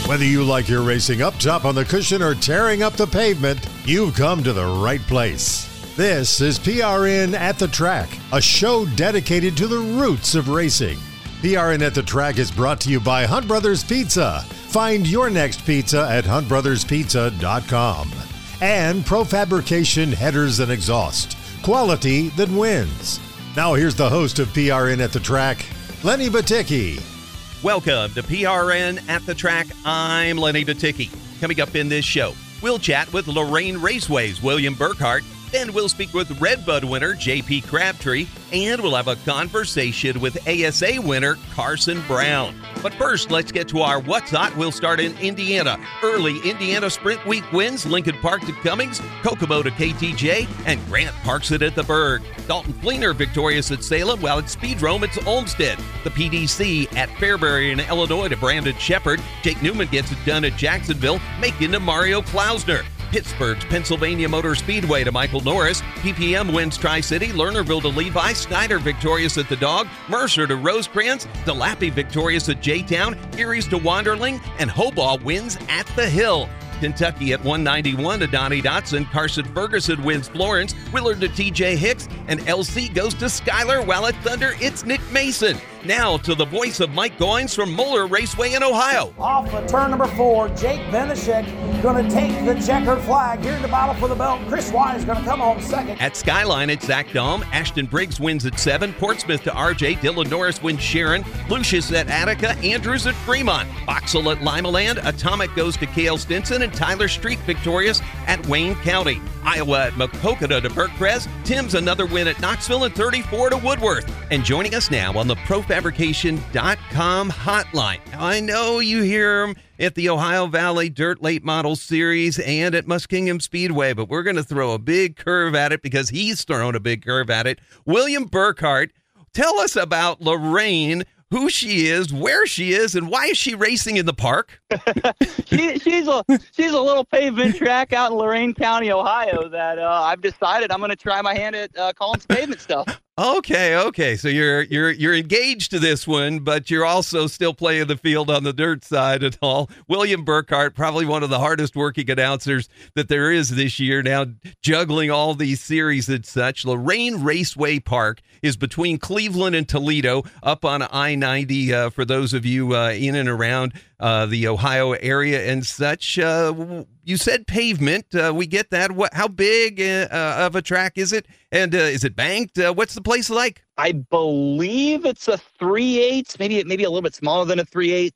Whether you like your racing up top on the cushion or tearing up the pavement, you've come to the right place. This is PRN at the Track, a show dedicated to the roots of racing. PRN at the Track is brought to you by Hunt Brothers Pizza. Find your next pizza at huntbrotherspizza.com. And Profabrication Headers and Exhaust. Quality that wins. Now here's the host of PRN at the Track, Lenny Batycki. Welcome to PRN at the Track. I'm Lenny Batycki. Coming up in this show, we'll chat with Lorain Raceway's William Burkhart. Then we'll speak with Redbud winner J.P. Crabtree, and we'll have a conversation with ASA winner Carson Brown. But first, let's get to our What's Hot. We'll start in Indiana. Early Indiana Sprint Week wins, Lincoln Park to Cummings, Kokomo to KTJ, and Grant parks it at the Berg. Dalton Fleener victorious at Salem, while at Speedrome it's Olmsted. The PDC at Fairbury in Illinois to Brandon Shepard. Jake Newman gets it done at Jacksonville, making to Mario Klausner. Pittsburgh's Pennsylvania Motor Speedway to Michael Norris. PPM wins Tri-City. Lernerville to Levi. Snyder victorious at the Dog. Mercer to Rosecrans. DeLappy victorious at J-Town. Erie's to Wanderling. And Hobaugh wins at the Hill. Kentucky at 191 to Donnie Dotson. Carson Ferguson wins Florence. Willard to TJ Hicks. And LC goes to Schuyler, while at Thunder it's Nick Mason. Now to the voice of Mike Goins from Moeller Raceway in Ohio. Off of turn number 4, Jake Benishek going to take the checkered flag. Here in the battle for the belt, Chris Wise going to come home second. At Skyline, it's Zach Dahm. Ashton Briggs wins at 7. Portsmouth to RJ. Dylan Norris wins Sharon. Lucius at Attica. Andrews at Fremont. Boxel at Limaland. Atomic goes to Cale Stinson. And Tyler Street victorious at Wayne County. Iowa at Makokata to Berkprez. Tim's another win at Knoxville, and 34 to Woodworth. And joining us now on the Profabrication.com hotline. Now, I know you hear him at the Ohio Valley Dirt Late Model Series and at Muskingum Speedway, but we're going to throw a big curve at it because he's thrown a big curve at it. William Burkhart, tell us about Lorain, who she is, where she is, and why is she racing in the park? she's a little pavement track out in Lorain County, Ohio that I've decided I'm going to try my hand at calling some pavement stuff. Okay. So you're engaged to this one, but you're also still playing the field on the dirt side and all. William Burkhart, probably one of the hardest working announcers that there is this year now, juggling all these series and such. Lorain Raceway Park is between Cleveland and Toledo, up on I-90 for those of you in and around the Ohio area and such. You said pavement. We get that. How big of a track is it? And is it banked? What's the place like? I believe it's a 3/8, maybe a little bit smaller than a 3/8.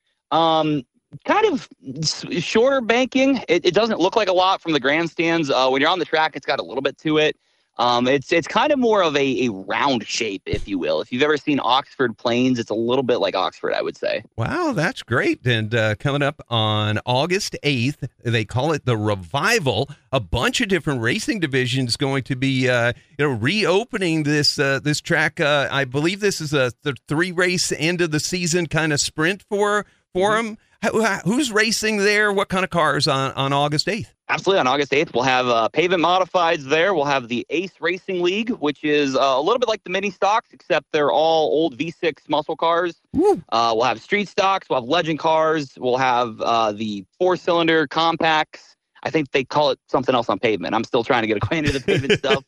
Kind of shorter banking. It doesn't look like a lot from the grandstands. When you're on the track, it's got a little bit to it. It's kind of more of a round shape, if you will. If you've ever seen Oxford Plains, it's a little bit like Oxford, I would say. Wow, that's great. And coming up on August 8th, they call it the Revival. A bunch of different racing divisions going to be reopening this track. I believe this is the 3-race end of the season kind of sprint for them. Who's racing there? What kind of cars on August 8th? Absolutely. On August 8th, we'll have pavement modifieds there. We'll have the Ace Racing League, which is a little bit like the mini stocks, except they're all old V6 muscle cars. We'll have street stocks. We'll have legend cars. We'll have the 4-cylinder compacts. I think they call it something else on pavement. I'm still trying to get acquainted with the pavement stuff.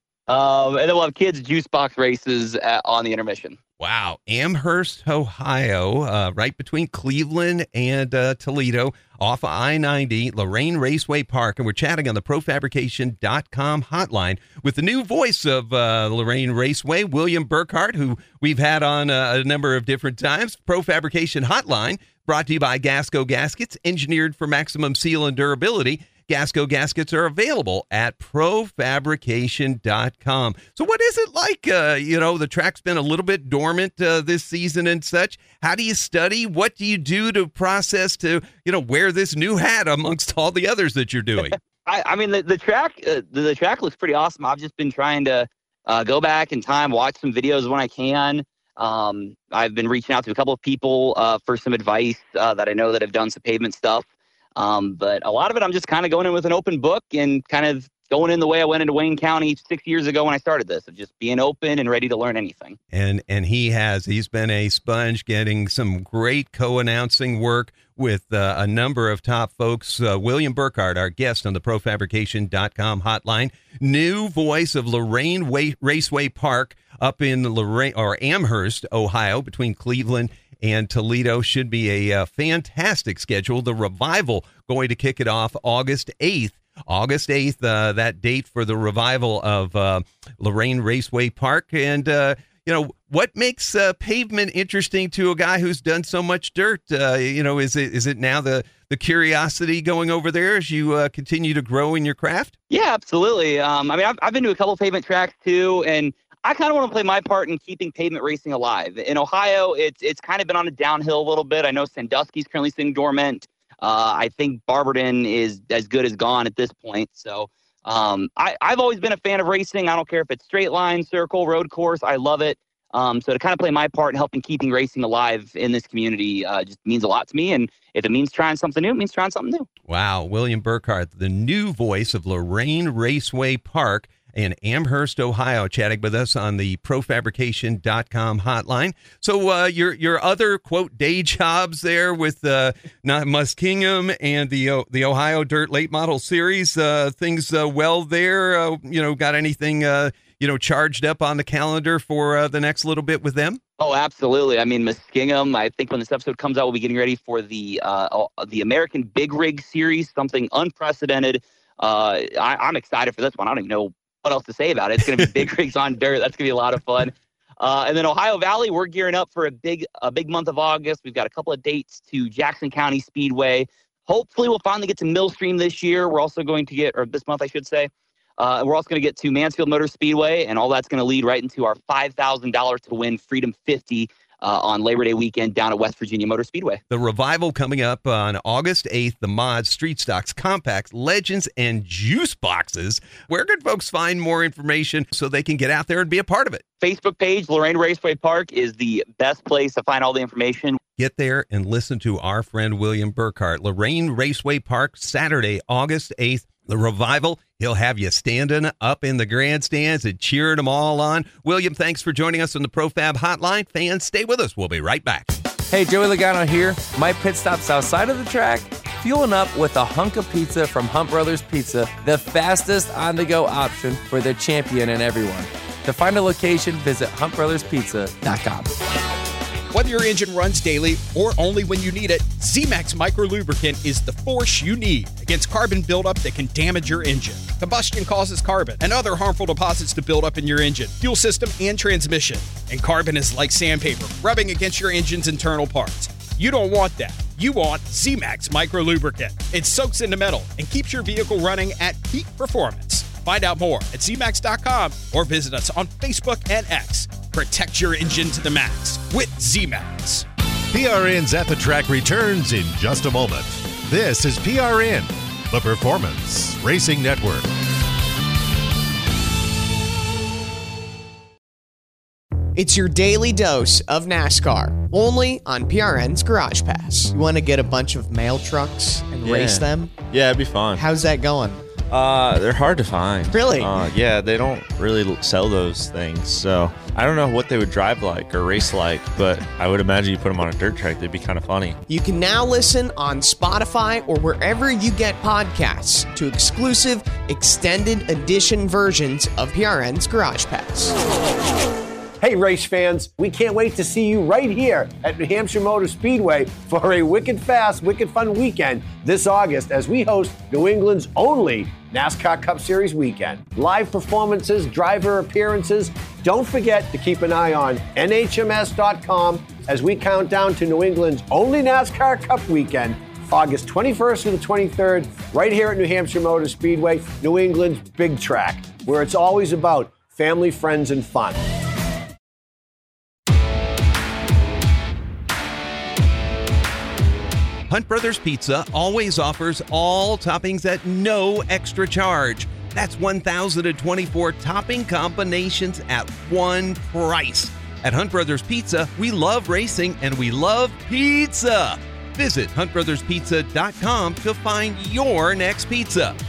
And then we'll have kids' juice box races on the intermission. Wow. Amherst, Ohio, right between Cleveland and Toledo, off of I-90, Lorain Raceway Park. And we're chatting on the Profabrication.com hotline with the new voice of Lorain Raceway, William Burkhart, who we've had on a number of different times. Profabrication Hotline, brought to you by Gasco Gaskets, engineered for maximum seal and durability. Gasco Gaskets are available at Profabrication.com. So what is it like? The track's been a little bit dormant this season and such. How do you study? What do you do to process to, wear this new hat amongst all the others that you're doing? I mean, the track looks pretty awesome. I've just been trying to go back in time, watch some videos when I can. I've been reaching out to a couple of people for some advice that I know that have done some pavement stuff. But a lot of it, I'm just kind of going in with an open book and kind of going in the way I went into Wayne County 6 years ago when I started this, of just being open and ready to learn anything. And he's been a sponge, getting some great co-announcing work with a number of top folks. William Burkhardt, our guest on the ProFabrication.com hotline, new voice of Lorraine Raceway Park up in Amherst, Ohio, between Cleveland and Toledo. Should be a fantastic schedule. The Revival going to kick it off August 8th. That date for the Revival of Lorraine Raceway Park. And, what makes pavement interesting to a guy who's done so much dirt? Is it now the curiosity going over there as you continue to grow in your craft? Yeah, absolutely. I've been to a couple pavement tracks too, and I kind of want to play my part in keeping pavement racing alive. In Ohio, it's kind of been on a downhill a little bit. I know Sandusky's currently sitting dormant. I think Barberton is as good as gone at this point. So I've always been a fan of racing. I don't care if it's straight line, circle, road course. I love it. So to kind of play my part in helping keeping racing alive in this community just means a lot to me. And if it means trying something new, it means trying something new. Wow. William Burkhardt, the new voice of Lorraine Raceway Park in Amherst, Ohio, chatting with us on the ProFabrication.com hotline. So your other, quote, day jobs there with Muskingum and the Ohio Dirt Late Model Series, things well there? Got anything, charged up on the calendar for the next little bit with them? Oh, absolutely. I mean, Muskingum, I think when this episode comes out, we'll be getting ready for the American Big Rig Series, something unprecedented. I'm excited for this one. I don't even know what else to say about it. It's going to be big rigs on dirt. That's going to be a lot of fun. And then Ohio Valley, we're gearing up for a big month of August. We've got a couple of dates to Jackson County Speedway. Hopefully we'll finally get to Millstream this year. We're also going to get, or this month I should say, we're also going to get to Mansfield Motor Speedway, and all that's going to lead right into our $5,000 to win Freedom 50 on Labor Day weekend down at West Virginia Motor Speedway. The Revival coming up on August 8th, the mods, street stocks, compacts, legends, and juice boxes. Where can folks find more information so they can get out there and be a part of it? Facebook page, Lorraine Raceway Park, is the best place to find all the information. Get there and listen to our friend William Burkhardt. Lorraine Raceway Park, Saturday, August 8th. The Revival, he'll have you standing up in the grandstands and cheering them all on. William, thanks for joining us on the ProFab Hotline. Fans, stay with us. We'll be right back. Hey, Joey Logano here. My pit stop's outside of the track, fueling up with a hunk of pizza from Hunt Brothers Pizza, the fastest on-the-go option for the champion and everyone. To find a location, visit huntbrotherspizza.com. Whether your engine runs daily or only when you need it, Z-Max Micro Lubricant is the force you need against carbon buildup that can damage your engine. Combustion causes carbon and other harmful deposits to build up in your engine, fuel system, and transmission. And carbon is like sandpaper, rubbing against your engine's internal parts. You don't want that. You want Z-Max Micro Lubricant. It soaks into metal and keeps your vehicle running at peak performance. Find out more at zmax.com or visit us on Facebook and X. Protect your engine to the max with Z-Max. PRN's At the Track returns in just a moment. This is PRN, the Performance Racing Network. It's your daily dose of NASCAR, only on PRN's Garage Pass. You want to get a bunch of mail trucks and race them? Yeah, it'd be fun. How's that going? They're hard to find. Really? Yeah, they don't really sell those things. So I don't know what they would drive like or race like, but I would imagine you put them on a dirt track, they'd be kind of funny. You can now listen on Spotify or wherever you get podcasts to exclusive extended edition versions of PRN's Garage Pass. Hey, race fans, we can't wait to see you right here at New Hampshire Motor Speedway for a wicked fast, wicked fun weekend this August as we host New England's only NASCAR Cup Series weekend. Live performances, driver appearances. Don't forget to keep an eye on NHMS.com as we count down to New England's only NASCAR Cup weekend, August 21st to the 23rd, right here at New Hampshire Motor Speedway, New England's big track, where it's always about family, friends, and fun. Hunt Brothers Pizza always offers all toppings at no extra charge. That's 1,024 topping combinations at one price. At Hunt Brothers Pizza, we love racing and we love pizza. Visit huntbrotherspizza.com to find your next pizza.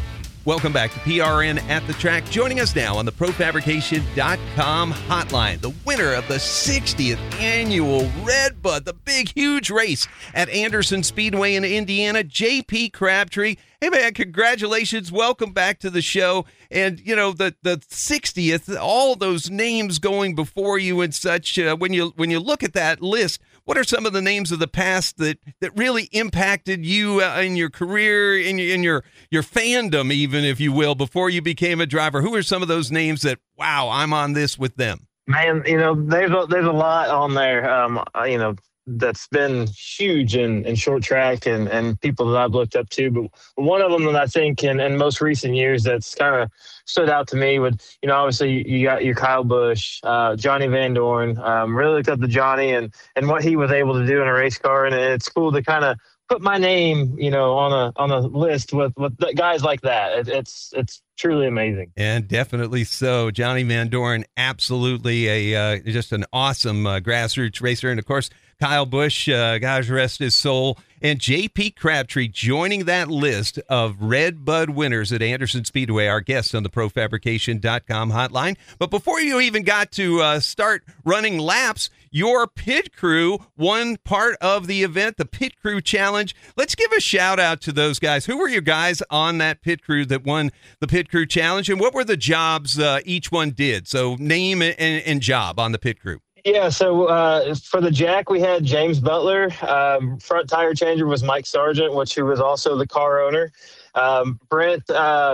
Welcome back to PRN at the Track. Joining us now on the ProFabrication.com hotline, the winner of the 60th annual Red Bud, the big, huge race at Anderson Speedway in Indiana, JP Crabtree. Hey, man, congratulations. Welcome back to the show. And, you know, the 60th, all those names going before you and such, when you look at that list, what are some of the names of the past that really impacted you in your career, in your fandom, even, if you will, before you became a driver? Who are some of those names that, wow, I'm on this with them? Man, you know, there's a lot on there, you know, that's been huge in short track and people that I've looked up to. But one of them that I think in most recent years that's kind of stood out to me would, you know, obviously you got your Kyle Busch, Johnny Van Dorn. Really looked up to Johnny and what he was able to do in a race car. And it's cool to kind of put my name, you know, on a list with guys like that. It's truly amazing. And definitely so. Johnny Van Dorn, absolutely just an awesome grassroots racer. And of course, Kyle Busch, God rest his soul, and JP Crabtree joining that list of Red Bud winners at Anderson Speedway, our guest on the ProFabrication.com hotline. But before you even got to start running laps, your pit crew won part of the event, the Pit Crew Challenge. Let's give a shout out to those guys. Who were your guys on that pit crew that won the Pit Crew Challenge, and what were the jobs each one did? So name and job on the pit crew. Yeah, so for the Jack, we had James Butler. Front tire changer was Mike Sargent, who was also the car owner. Brent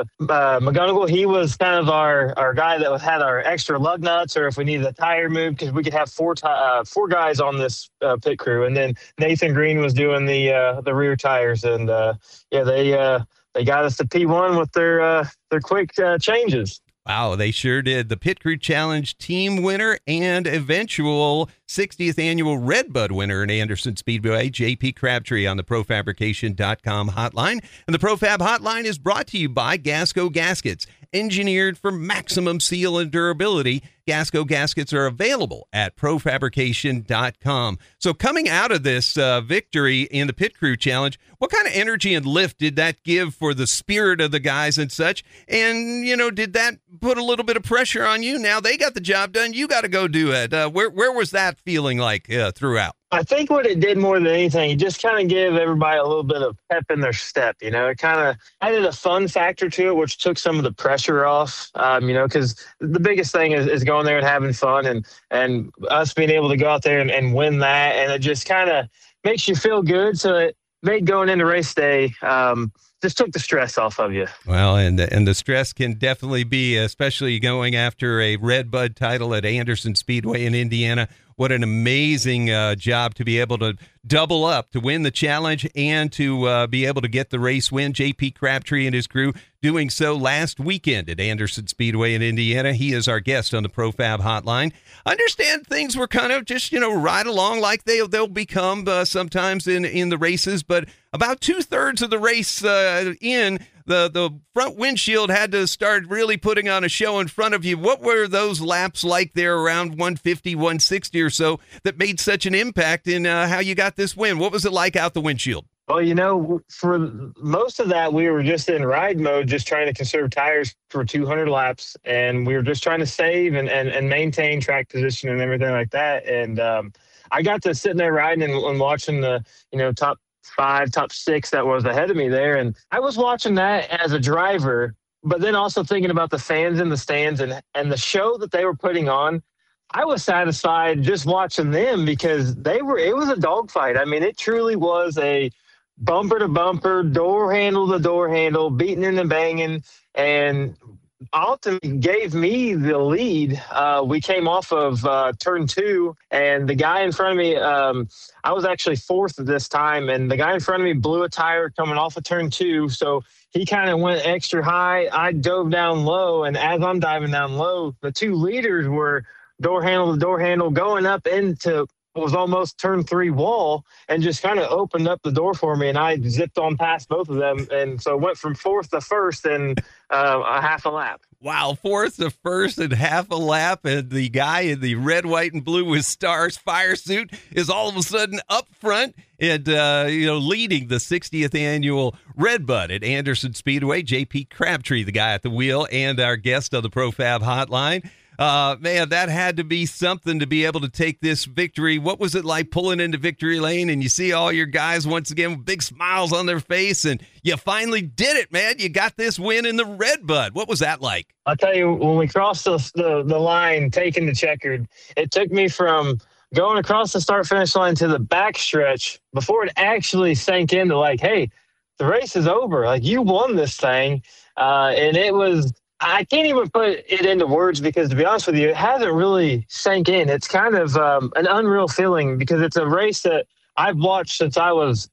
McGonigal, he was kind of our guy that had our extra lug nuts, or if we needed a tire move, because we could have four guys on this pit crew. And then Nathan Green was doing the rear tires, and they got us to P1 with their quick changes. Wow, they sure did. The Pit Crew Challenge team winner and eventual 60th annual Red Bud winner in Anderson Speedway, JP Crabtree, on the ProFabrication.com hotline. And the ProFab hotline is brought to you by Gasco Gaskets. Engineered for maximum seal and durability, Gasco Gaskets are available at ProFabrication.com. So coming out of this victory in the Pit Crew Challenge, what kind of energy and lift did that give for the spirit of the guys and such? And, you know, did that put a little bit of pressure on you? Now they got the job done. You got to go do it. Where was that feeling like throughout? I think what it did more than anything, it just kind of gave everybody a little bit of pep in their step. You know, it kind of added a fun factor to it, which took some of the pressure off, you know, because the biggest thing is going there and having fun and us being able to go out there and win that. And it just kind of makes you feel good. So it made going into race day just took the stress off of you. Well, and the stress can definitely be, especially going after a Red Bud title at Anderson Speedway in Indiana. What an amazing job to be able to double up, to win the challenge and to be able to get the race win. JP Crabtree and his crew doing so last weekend at Anderson Speedway in Indiana. He is our guest on the ProFab hotline. I understand things were kind of just, you know, right along like they'll become sometimes in the races, but about 2/3 of the race the front windshield had to start really putting on a show in front of you. What were those laps like there around 150, 160 or so that made such an impact in how you got this win? What was it like out the windshield? Well, you know, for most of that, we were just in ride mode, just trying to conserve tires for 200 laps. And we were just trying to save and maintain track position and everything like that. And I got to sitting there riding and watching the, you know, top 5, top 6 that was ahead of me there. And I was watching that as a driver, but then also thinking about the fans in the stands and the show that they were putting on. I was satisfied just watching them because it was a dogfight. I mean, it truly was a bumper to bumper, door handle to door handle, beating and banging, and ultimately gave me the lead. We came off of turn 2, and the guy in front of me, I was actually 4th at this time, and the guy in front of me blew a tire coming off of turn 2, so he kind of went extra high. I dove down low, and as I'm diving down low, the 2 leaders were door handle to door handle going up into what was almost turn 3 wall, and just kind of opened up the door for me, and I zipped on past both of them, and so went from 4th to 1st in a half a lap. Wow, fourth to first and half a lap, and the guy in the red, white, and blue with stars fire suit is all of a sudden up front and leading the 60th annual Redbud at Anderson Speedway. JP Crabtree, the guy at the wheel, and our guest on the ProFab Hotline. Man, that had to be something to be able to take this victory. What was it like pulling into victory lane and you see all your guys once again with big smiles on their face, and you finally did it, man? You got this win in the Redbud. What was that like? I'll tell you, when we crossed the line, taking the checkered, it took me from going across the start-finish line to the back stretch before it actually sank into like, hey, the race is over. Like, you won this thing. And it was, I can't even put it into words because, to be honest with you, it hasn't really sank in. It's kind of an unreal feeling because it's a race that I've watched since I was,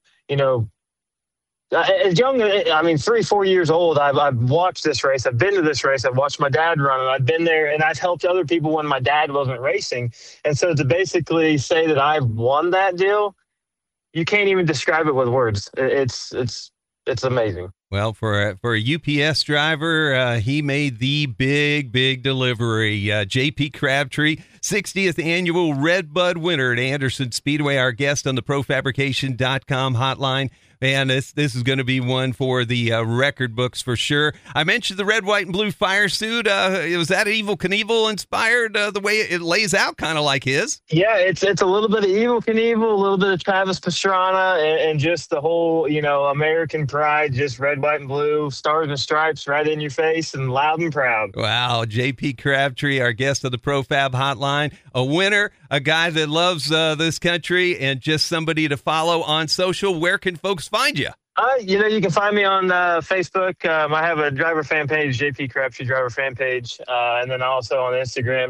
as young, 3-4 years old. I've watched this race. I've been to this race. I've watched my dad run it. I've been there, and I've helped other people when my dad wasn't racing. And so to basically say that I've won that deal, you can't even describe it with words. It's amazing. Well, for a UPS driver, he made the big delivery. JP Crabtree, 60th annual Redbud winner at Anderson Speedway, our guest on the ProFabrication.com hotline. Man, this is going to be one for the record books for sure. I mentioned the red, white, and blue fire suit. Was that Evel Knievel inspired the way it lays out, kind of like his? Yeah, it's a little bit of Evel Knievel, a little bit of Travis Pastrana, and just the whole, American pride, just red, white, and blue, stars and stripes right in your face and loud and proud. Wow, JP Crabtree, our guest of the ProFab Hotline, a winner, a guy that loves this country, and just somebody to follow on social. Where can folks find you? You can find me on Facebook. I have a driver fan page, JP Crabtree driver fan page, and then also on Instagram,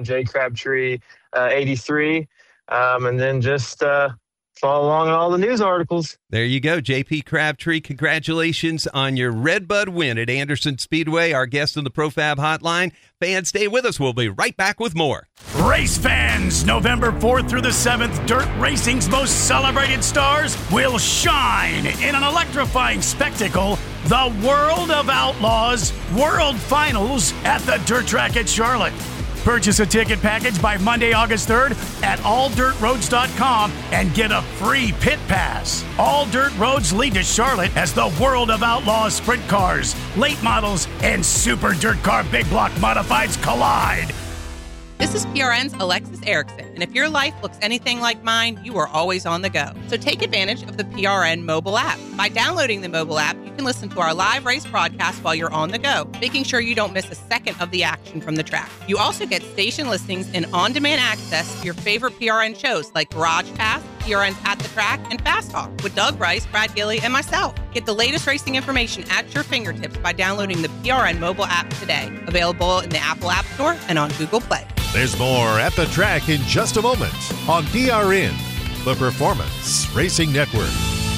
jcrabtree83, and then just follow along on all the news articles. There you go, JP Crabtree. Congratulations on your Redbud win at Anderson Speedway. Our guest on the ProFab Hotline. Fans, stay with us. We'll be right back with more. Race fans, November 4th through the 7th, dirt racing's most celebrated stars will shine in an electrifying spectacle, the World of Outlaws World Finals at the Dirt Track at Charlotte. Purchase a ticket package by Monday, August 3rd at alldirtroads.com and get a free pit pass. All dirt roads lead to Charlotte as the World of Outlaws sprint cars, late models, and super dirt car big block modifieds collide. This is PRN's Alexis Erickson, and if your life looks anything like mine, you are always on the go. So take advantage of the PRN mobile app. By downloading the mobile app, you can listen to our live race broadcast while you're on the go, making sure you don't miss a second of the action from the track. You also get station listings and on-demand access to your favorite PRN shows like Garage Pass, PRN's At the Track, and Fast Talk with Doug Rice, Brad Gilly, and myself. Get the latest racing information at your fingertips by downloading the PRN mobile app today. Available in the Apple App Store and on Google Play. There's more At the Track in just a moment on PRN, the Performance Racing Network.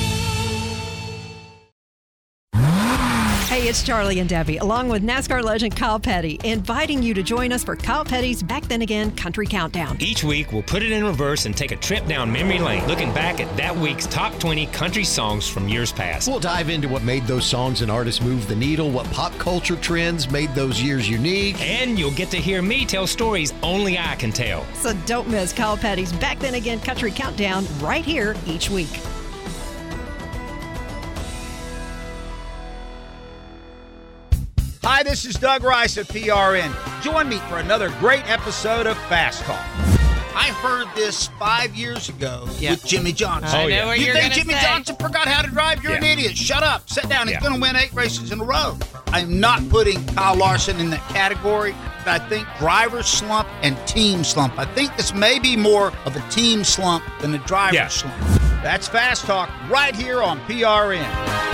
Hey, it's Charlie and Debbie, along with NASCAR legend Kyle Petty, inviting you to join us for Kyle Petty's Back Then Again Country Countdown. Each week, we'll put it in reverse and take a trip down memory lane, looking back at that week's top 20 country songs from years past. We'll dive into what made those songs and artists move the needle, what pop culture trends made those years unique. And you'll get to hear me tell stories only I can tell. So don't miss Kyle Petty's Back Then Again Country Countdown right here each week. Hi, this is Doug Rice of PRN. Join me for another great episode of Fast Talk. I heard this 5 years ago with Jimmy Johnson. I know what you you're think gonna Jimmy say. Johnson forgot how to drive? You're an idiot. Shut up. Sit down. He's going to win 8 races in a row. I'm not putting Kyle Larson in that category. But I think driver slump and team slump. I think this may be more of a team slump than a driver slump. That's Fast Talk right here on PRN.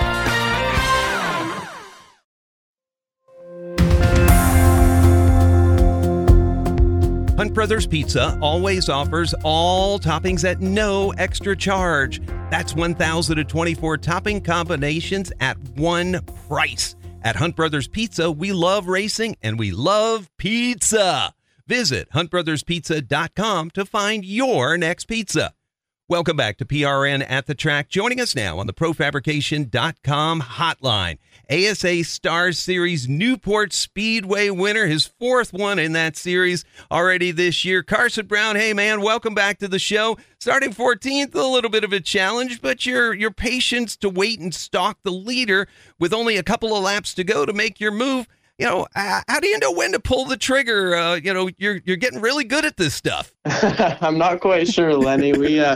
Hunt Brothers Pizza always offers all toppings at no extra charge. That's 1,024 topping combinations at one price. At Hunt Brothers Pizza, we love racing and we love pizza. Visit huntbrotherspizza.com to find your next pizza. Welcome back to PRN at the Track. Joining us now on the ProFabrication.com hotline, ASA Stars Series Newport Speedway winner, his fourth one in that series already this year. Carson Brown, hey man, welcome back to the show. Starting 14th, a little bit of a challenge, but your patience to wait and stalk the leader with only a couple of laps to go to make your move. How do you know when to pull the trigger? You're getting really good at this stuff. I'm not quite sure, Lenny.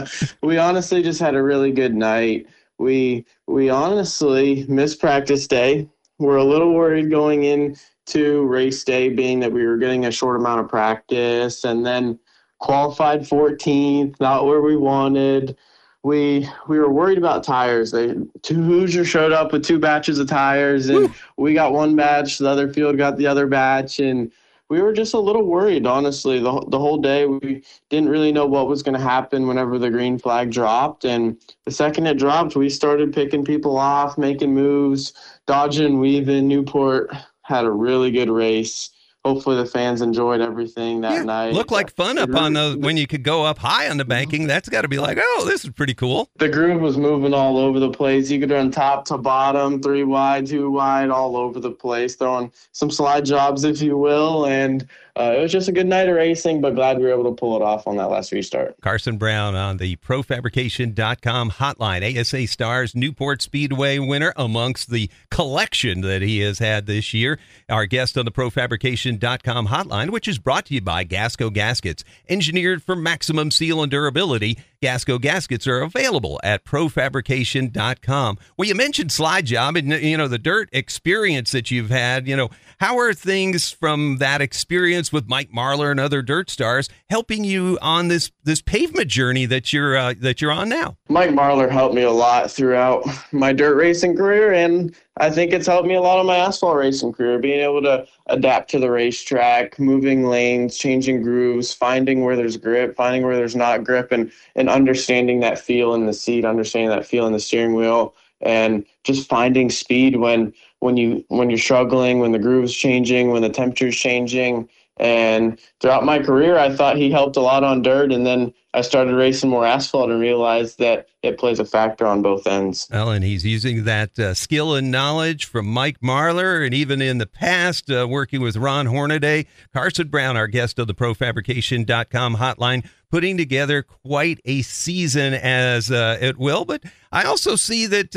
We honestly just had a really good night. We honestly missed practice day. We're a little worried going into race day, being that we were getting a short amount of practice, and then qualified 14th, not where we wanted. We were worried about tires. Two Hoosiers showed up with 2 batches of tires, and we got 1 batch. The other field got the other batch, and we were just a little worried, honestly. The whole day, we didn't really know what was going to happen whenever the green flag dropped. And the second it dropped, we started picking people off, making moves, dodging, weaving. Newport had a really good race. Hopefully the fans enjoyed everything that night. Looked like fun up on when you could go up high on the banking. That's got to be like, oh, this is pretty cool. The groove was moving all over the place. You could run top to bottom, 3 wide, 2 wide, all over the place, throwing some slide jobs, if you will. And it was just a good night of racing, but glad we were able to pull it off on that last restart. Carson Brown on the ProFabrication.com hotline. ASA Stars Newport Speedway winner amongst the collection that he has had this year. Our guest on the ProFabrication.com hotline, which is brought to you by Gasco Gaskets. Engineered for maximum seal and durability, Gasco Gaskets are available at ProFabrication.com. Well, you mentioned slide job and, the dirt experience that you've had. How are things from that experience with Mike Marlar and other dirt stars helping you on this pavement journey that you're on now? Mike Marlar helped me a lot throughout my dirt racing career, and I think it's helped me a lot on my asphalt racing career, being able to adapt to the racetrack, moving lanes, changing grooves, finding where there's grip, finding where there's not grip, and understanding that feel in the seat, understanding that feel in the steering wheel, and just finding speed when you're struggling, when the groove's changing, when the temperature's changing. And throughout my career, I thought he helped a lot on dirt, and then I started racing more asphalt and realized that it plays a factor on both ends. Well, and he's using that skill and knowledge from Mike Marlar, and even in the past, working with Ron Hornaday. Carson Brown, our guest of the ProFabrication.com hotline, putting together quite a season as it will. But I also see that,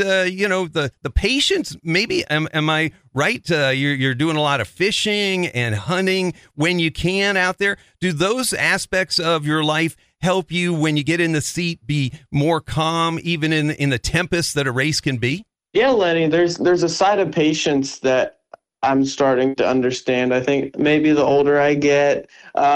the patience, maybe, am I right? You're doing a lot of fishing and hunting when you can out there. Do those aspects of your life help you when you get in the seat be more calm, even in the tempest that a race can be? Yeah, Lenny, there's a side of patience that I'm starting to understand. I think maybe the older I get,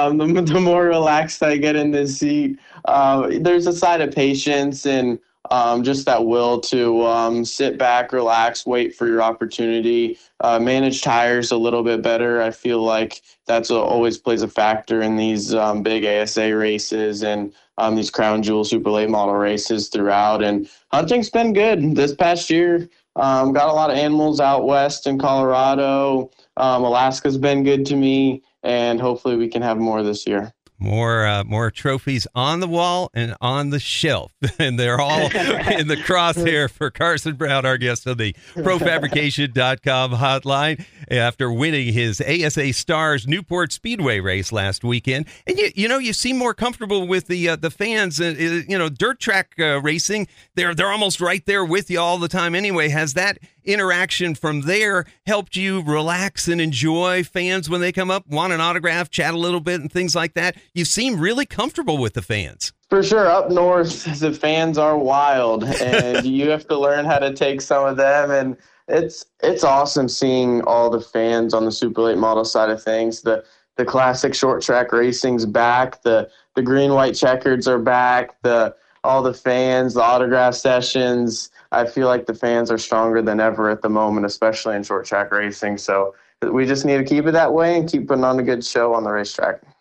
the more relaxed I get in this seat. There's a side of patience and just that will to sit back, relax, wait for your opportunity, manage tires a little bit better. I feel like that's always plays a factor in these big ASA races and these Crown Jewel Super Late Model races throughout. And hunting's been good this past year. Got a lot of animals out west in Colorado. Alaska's been good to me, and hopefully we can have more this year. More trophies on the wall and on the shelf, and they're all in the crosshair for Carson Brown, our guest on the ProFabrication.com hotline, after winning his ASA Stars Newport Speedway race last weekend. And you seem more comfortable with the fans. Dirt track racing, they're almost right there with you all the time anyway. Has that interaction from there helped you relax and enjoy fans when they come up, want an autograph, chat a little bit, and things like that? You seem really comfortable with the fans. For sure. Up north, the fans are wild, and you have to learn how to take some of them. And it's awesome seeing all the fans on the super late model side of things. The classic short track racing's back. The green white checkers are back. All the fans, the autograph sessions. I feel like the fans are stronger than ever at the moment, especially in short track racing. So we just need to keep it that way and keep putting on a good show on the racetrack.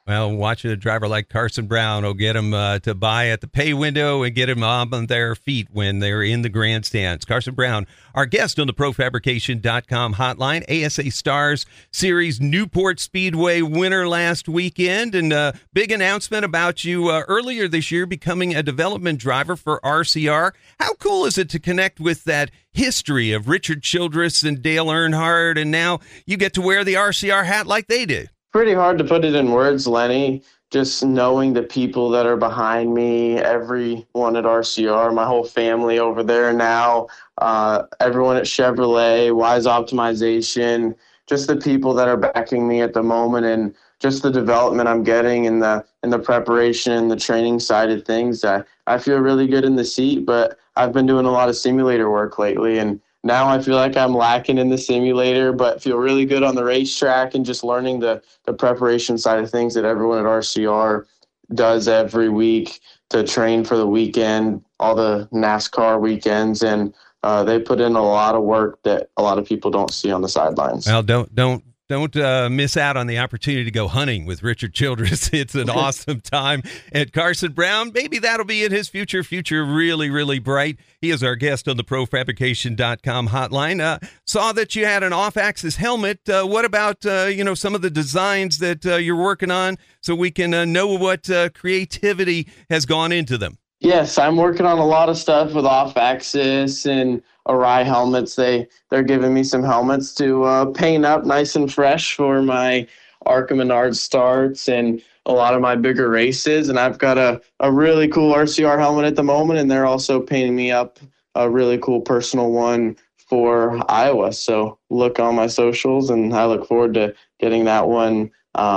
Well, watching a driver like Carson Brown will get them to buy at the pay window and get them on their feet when they're in the grandstands. Carson Brown, our guest on the ProFabrication.com hotline, ASA Stars Series Newport Speedway winner last weekend, and a big announcement about you earlier this year becoming a development driver for RCR. How cool is it to connect with that history of Richard Childress and Dale Earnhardt, and now you get to wear the RCR hat like they did? Pretty hard to put it in words, Lenny. Just knowing the people that are behind me, everyone at RCR, my whole family over there now, everyone at Chevrolet, Wise Optimization, just the people that are backing me at the moment, and just the development I'm getting in the preparation and the training side of things. I feel really good in the seat, but I've been doing a lot of simulator work lately, and now I feel like I'm lacking in the simulator, but feel really good on the racetrack and just learning the preparation side of things that everyone at RCR does every week to train for the weekend, all the NASCAR weekends, and they put in a lot of work that a lot of people don't see on the sidelines. Well, don't miss out on the opportunity to go hunting with Richard Childress. It's an awesome time. And Carson Brown, maybe that'll be in his future really, really bright. He is our guest on the ProFabrication.com hotline. Saw that you had an off-axis helmet. What about, some of the designs that you're working on so we can know what creativity has gone into them? Yes, I'm working on a lot of stuff with off-axis and Arai helmets. They're giving me some helmets to paint up nice and fresh for my ARCA Menard starts and a lot of my bigger races. And I've got a really cool RCR helmet at the moment, and they're also painting me up a really cool personal one for Iowa. So look on my socials, and I look forward to getting that one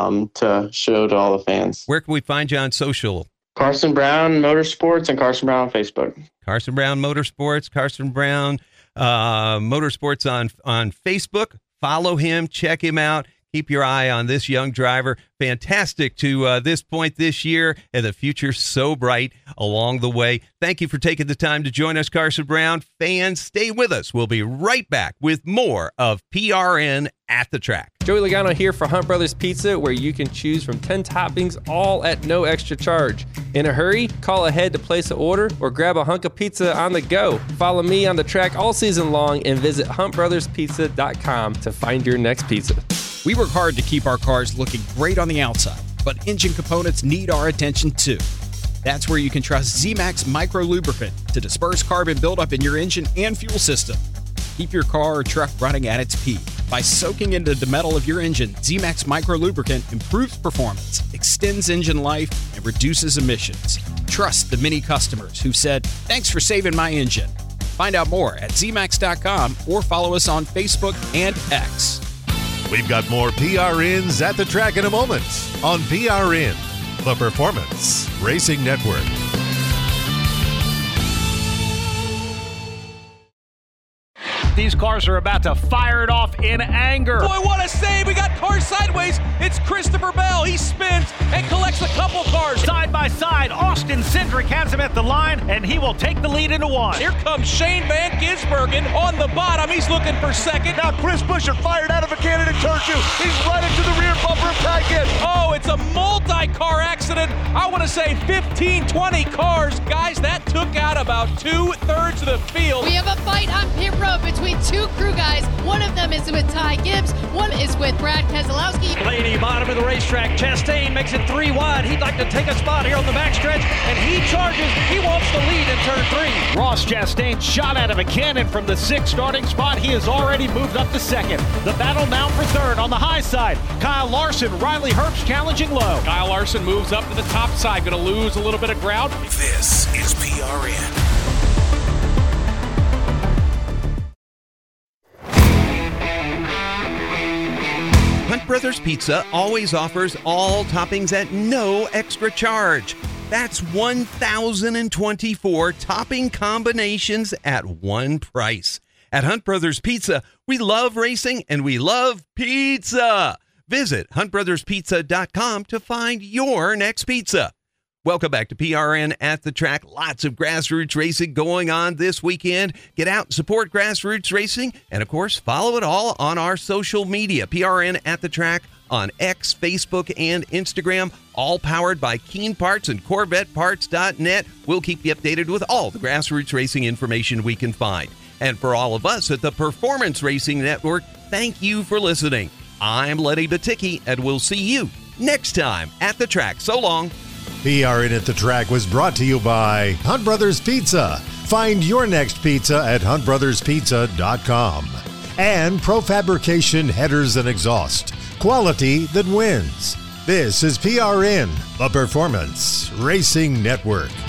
to show to all the fans. Where can we find you on social? Carson Brown Motorsports and Carson Brown on Facebook. Carson Brown Motorsports, Carson Brown Motorsports on Facebook. Follow him, check him out. Keep your eye on this young driver. Fantastic to this point this year, and the future so bright along the way. Thank you for taking the time to join us, Carson Brown. Fans, stay with us. We'll be right back with more of PRN at the Track. Joey Logano here for Hunt Brothers Pizza, where you can choose from 10 toppings, all at no extra charge. In a hurry? Call ahead to place an order or grab a hunk of pizza on the go. Follow me on the track all season long and visit huntbrotherspizza.com to find your next pizza. We work hard to keep our cars looking great on the outside, but engine components need our attention too. That's where you can trust Z-Max Micro Lubricant to disperse carbon buildup in your engine and fuel system. Keep your car or truck running at its peak. By soaking into the metal of your engine, Z-Max Micro Lubricant improves performance, extends engine life, and reduces emissions. Trust the many customers who said, "Thanks for saving my engine." Find out more at zmax.com or follow us on Facebook and X. We've got more PRNs at the Track in a moment on PRN, the Performance Racing Network. These cars are about to fire it off in anger. Boy, what a save. We got cars sideways. It's Christopher Bell. He spins and collects a couple cars. Side by side, Austin Cindric has him at the line, and he will take the lead into one. Here comes Shane Van Gisbergen on the bottom. He's looking for second. Now Chris Buescher fired out of a cannon in turn two. He's right into the rear bumper of Ty Gibbs. Oh, it's a multi-car accident. I want to say 15, 20 cars. Guys, that took out about 2/3 of the field. We have a fight on pit road between two crew guys. One of them is with Ty Gibbs. One is with Brad Keselowski. Blaney, bottom of the racetrack. Chastain makes it 3 wide. He'd like to take a spot here on the backstretch, and he charges. He wants the lead in turn 3. Ross Chastain shot out of a cannon from the 6th starting spot. He has already moved up to 2nd. The battle now for 3rd on the high side. Kyle Larson, Riley Herbst challenging low. Kyle Larson moves up to the top side. Going to lose a little bit of ground. This is PRN. Hunt Brothers Pizza always offers all toppings at no extra charge. That's 1,024 topping combinations at one price. At Hunt Brothers Pizza, we love racing and we love pizza. Visit huntbrotherspizza.com to find your next pizza. Welcome back to PRN at the Track. Lots of grassroots racing going on this weekend. Get out and support grassroots racing. And, of course, follow it all on our social media. PRN at the Track on X, Facebook, and Instagram. All powered by Keen Parts and CorvetteParts.net. We'll keep you updated with all the grassroots racing information we can find. And for all of us at the Performance Racing Network, thank you for listening. I'm Lenny Baticki, and we'll see you next time at the track. So long. PRN at the Track was brought to you by Hunt Brothers Pizza. Find your next pizza at huntbrotherspizza.com. And Profabrication Headers and Exhaust. Quality that wins. This is PRN, the Performance Racing Network.